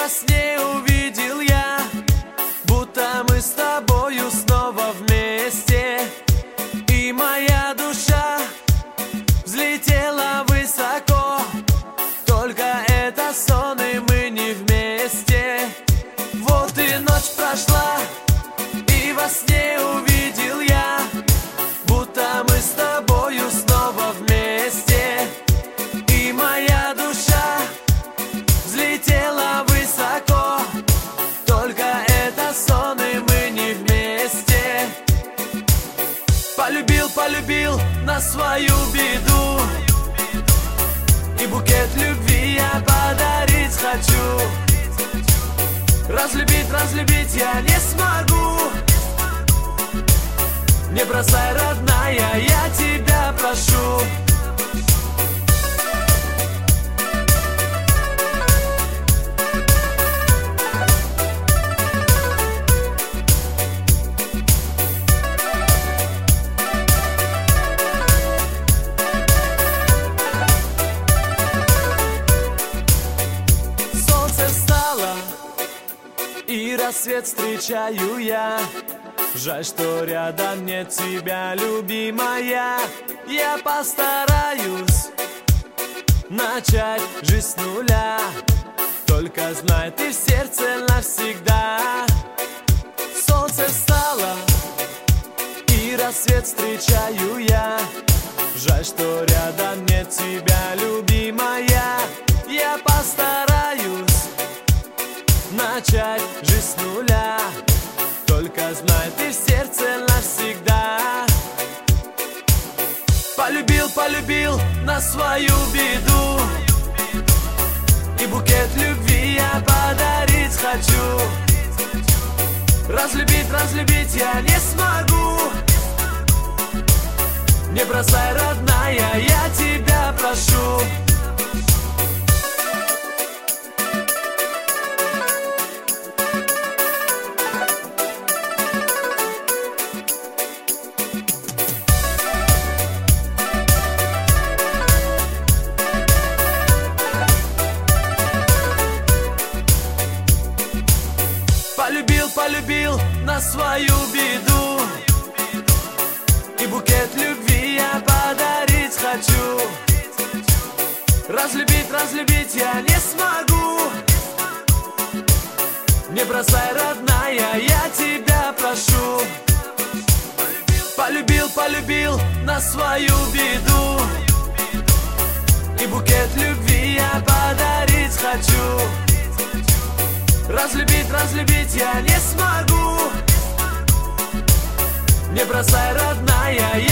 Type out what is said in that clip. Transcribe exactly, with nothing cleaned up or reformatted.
во сне увидел я, будто мы с тобою снова вместе. И моя душа взлетела высоко, только это сон, и мы не вместе. Вот и ночь прошла, и во сне увидел я, будто мы с тобою снова вместе. И моя душа взлетела высоко, только это сон, и мы не вместе. Полюбил, полюбил на свою беду, и букет любви я подарить хочу. Разлюбить, разлюбить я не смогу. Не бросай, родная, я тебя прошу. Солнце встало, и рассвет встречаю я. Жаль, что рядом нет тебя, любимая. Я постараюсь начать жизнь с нуля, только знай, ты в сердце навсегда. Солнце встало, и рассвет встречаю я. Жаль, что рядом нет тебя, любимая. Я постараюсь начать жизнь с нуля, только знай, ты в сердце навсегда. Полюбил, полюбил на свою беду, и букет любви я подарить хочу. Разлюбить, разлюбить я не смогу. Не бросай, родная, я тебя прошу. Полюбил, полюбил на свою беду, и букет любви я подарить хочу. Разлюбить, разлюбить я не смогу. Не бросай, родная, я тебя прошу. Полюбил, полюбил на свою беду, и букет любви я подарить хочу. Разлюбить, разлюбить я не смогу. Не бросай, родная, я